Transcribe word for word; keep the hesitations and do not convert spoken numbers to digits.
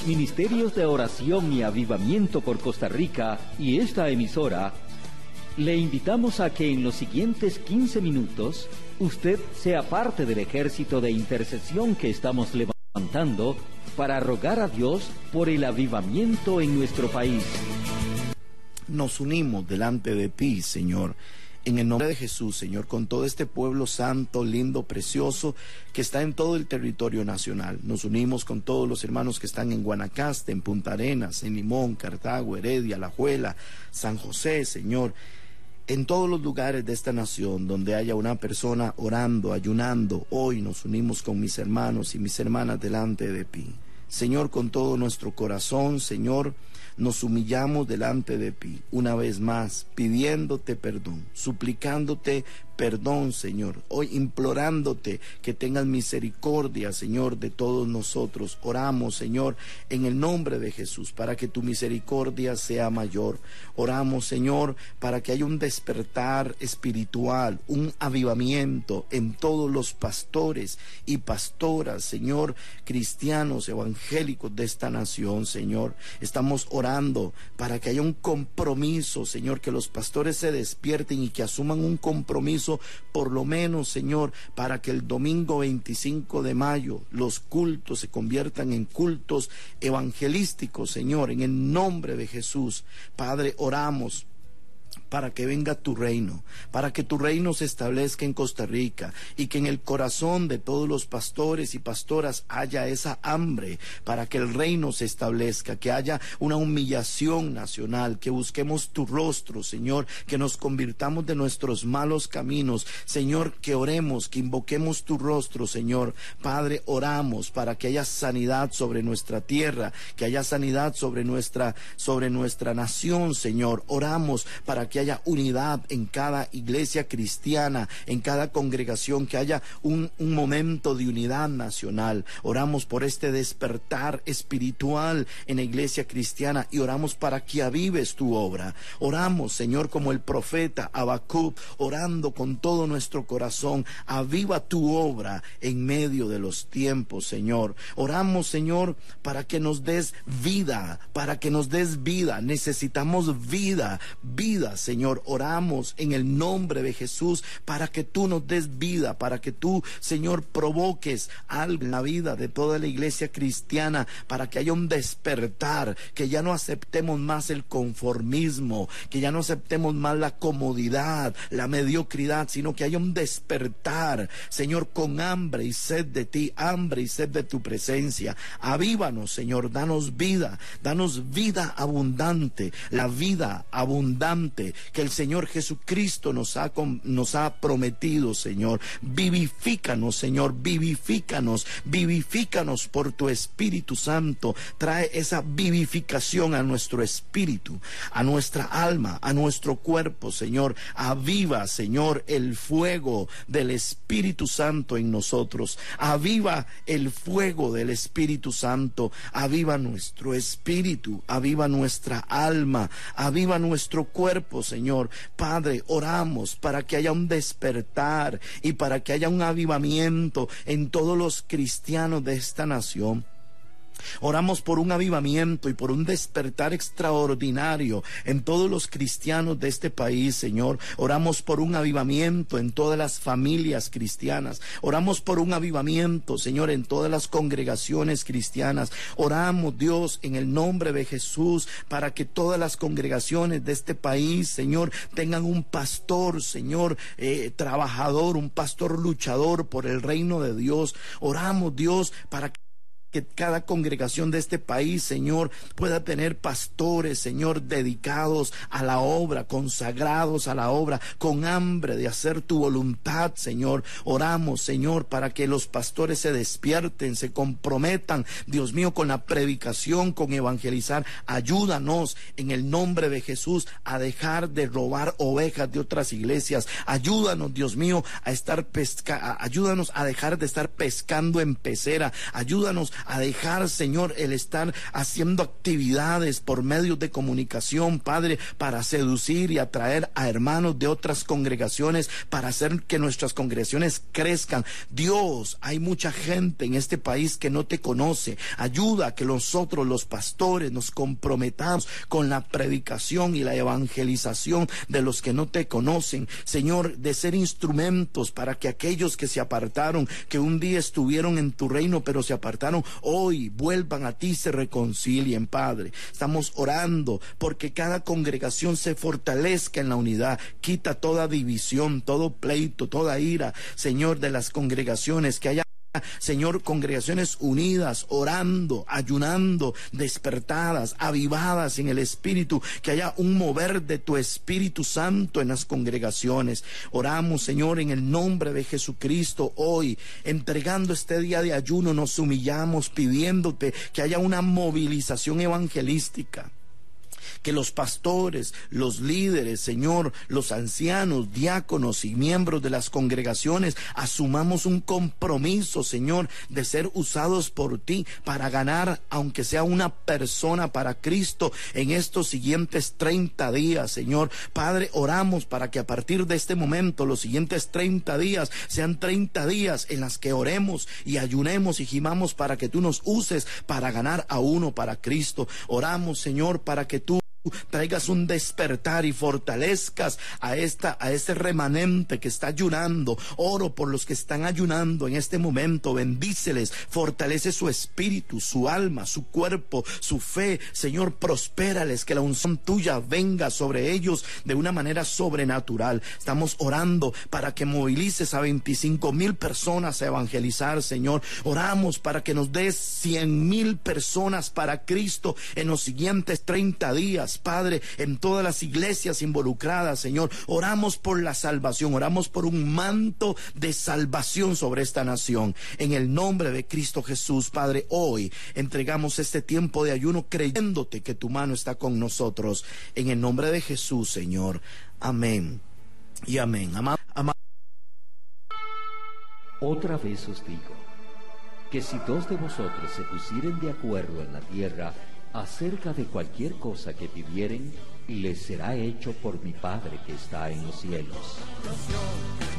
Ministerios de Oración y Avivamiento por Costa Rica y esta emisora, le invitamos a que en los siguientes quince minutos usted sea parte del ejército de intercesión que estamos levantando para rogar a Dios por el avivamiento en nuestro país. Nos unimos delante de ti, Señor, en el nombre de Jesús, Señor, con todo este pueblo santo, lindo, precioso, que está en todo el territorio nacional. Nos unimos con todos los hermanos que están en Guanacaste, en Punta Arenas, en Limón, Cartago, Heredia, Alajuela, San José, Señor, en todos los lugares de esta nación donde haya una persona orando, ayunando. Hoy nos unimos con mis hermanos y mis hermanas delante de ti. Señor, con todo nuestro corazón, Señor, nos humillamos delante de ti, una vez más, pidiéndote perdón, suplicándote perdón, Señor, hoy implorándote que tengas misericordia, Señor, de todos nosotros. Oramos, Señor, en el nombre de Jesús, para que tu misericordia sea mayor. Oramos, Señor, para que haya un despertar espiritual, un avivamiento en todos los pastores y pastoras, Señor, cristianos, evangélicos de esta nación, Señor. Estamos orando para que haya un compromiso, Señor, que los pastores se despierten y que asuman un compromiso, por lo menos, Señor, para que el domingo veinticinco de mayo los cultos se conviertan en cultos evangelísticos, Señor, en el nombre de Jesús. Padre, oramos para que venga tu reino, para que tu reino se establezca en Costa Rica y que en el corazón de todos los pastores y pastoras haya esa hambre para que el reino se establezca, que haya una humillación nacional, que busquemos tu rostro, Señor, que nos convirtamos de nuestros malos caminos, Señor, que oremos, que invoquemos tu rostro, Señor. Padre, oramos para que haya sanidad sobre nuestra tierra, que haya sanidad sobre nuestra, sobre nuestra nación, Señor. Oramos para que haya unidad en cada iglesia cristiana, en cada congregación, que haya un, un momento de unidad nacional. Oramos por este despertar espiritual en la iglesia cristiana y oramos para que avives tu obra. Oramos, Señor, como el profeta Habacuc, orando con todo nuestro corazón, aviva tu obra en medio de los tiempos, Señor. Oramos, Señor, para que nos des vida, para que nos des vida. Necesitamos vida, vida, Señor. Oramos en el nombre de Jesús para que tú nos des vida, para que tú, Señor, provoques algo en la vida de toda la iglesia cristiana, para que haya un despertar, que ya no aceptemos más el conformismo, que ya no aceptemos más la comodidad, la mediocridad, sino que haya un despertar, Señor, con hambre y sed de ti, hambre y sed de tu presencia. Avívanos, Señor, danos vida, danos vida abundante, la vida abundante que el Señor Jesucristo nos ha, nos ha prometido, Señor. Vivifícanos, Señor, vivifícanos, vivifícanos por tu Espíritu Santo. Trae esa vivificación a nuestro espíritu, a nuestra alma, a nuestro cuerpo, Señor. Aviva, Señor, el fuego del Espíritu Santo en nosotros. Aviva el fuego del Espíritu Santo. Aviva nuestro espíritu, aviva nuestra alma, aviva nuestro cuerpo, Señor. Padre, oramos para que haya un despertar y para que haya un avivamiento en todos los cristianos de esta nación. Oramos por un avivamiento y por un despertar extraordinario en todos los cristianos de este país, Señor. Oramos por un avivamiento en todas las familias cristianas. Oramos por un avivamiento, Señor, en todas las congregaciones cristianas. Oramos, Dios, en el nombre de Jesús, para que todas las congregaciones de este país, Señor, tengan un pastor, Señor, eh, trabajador, un pastor luchador por el reino de Dios. Oramos, Dios, para que que cada congregación de este país, Señor, pueda tener pastores, Señor, dedicados a la obra, consagrados a la obra, con hambre de hacer tu voluntad, Señor. Oramos, Señor, para que los pastores se despierten, se comprometan, Dios mío, con la predicación, con evangelizar. Ayúdanos en el nombre de Jesús a dejar de robar ovejas de otras iglesias. Ayúdanos, Dios mío, a estar pesca, ayúdanos a dejar de estar pescando en pecera. Ayúdanos a dejar, Señor, el estar haciendo actividades por medios de comunicación, Padre, para seducir y atraer a hermanos de otras congregaciones, para hacer que nuestras congregaciones crezcan. Dios, hay mucha gente en este país que no te conoce. Ayuda a que nosotros, los pastores, nos comprometamos con la predicación y la evangelización de los que no te conocen, Señor, de ser instrumentos para que aquellos que se apartaron, que un día estuvieron en tu reino pero se apartaron, hoy vuelvan a ti y se reconcilien, Padre. Estamos orando porque cada congregación se fortalezca en la unidad. Quita toda división, todo pleito, toda ira, Señor, de las congregaciones. Que haya, Señor, congregaciones unidas, orando, ayunando, despertadas, avivadas en el Espíritu, que haya un mover de tu Espíritu Santo en las congregaciones. Oramos, Señor, en el nombre de Jesucristo hoy, entregando este día de ayuno, nos humillamos pidiéndote que haya una movilización evangelística. Que los pastores, los líderes, Señor, los ancianos, diáconos y miembros de las congregaciones asumamos un compromiso, Señor, de ser usados por ti para ganar, aunque sea una persona para Cristo en estos siguientes treinta días, Señor. Padre, oramos para que a partir de este momento, los siguientes treinta días, sean treinta días en las que oremos y ayunemos y gimamos para que tú nos uses para ganar a uno para Cristo. Oramos, Señor, para que tú traigas un despertar y fortalezcas a esta a este remanente que está ayunando. Oro por los que están ayunando en este momento. Bendíceles, fortalece su espíritu, su alma, su cuerpo, su fe. Señor, prospérales, que la unción tuya venga sobre ellos de una manera sobrenatural. Estamos orando para que movilices a veinticinco mil personas a evangelizar, Señor. Oramos para que nos des cien mil personas para Cristo en los siguientes treinta días, Padre, en todas las iglesias involucradas, Señor. Oramos por la salvación, oramos por un manto de salvación sobre esta nación. En el nombre de Cristo Jesús, Padre, hoy entregamos este tiempo de ayuno creyéndote que tu mano está con nosotros. En el nombre de Jesús, Señor. Amén y amén. Amado. Ama Otra vez os digo, que si dos de vosotros se pusieren de acuerdo en la tierra acerca de cualquier cosa que pidieren, les será hecho por mi Padre que está en los cielos.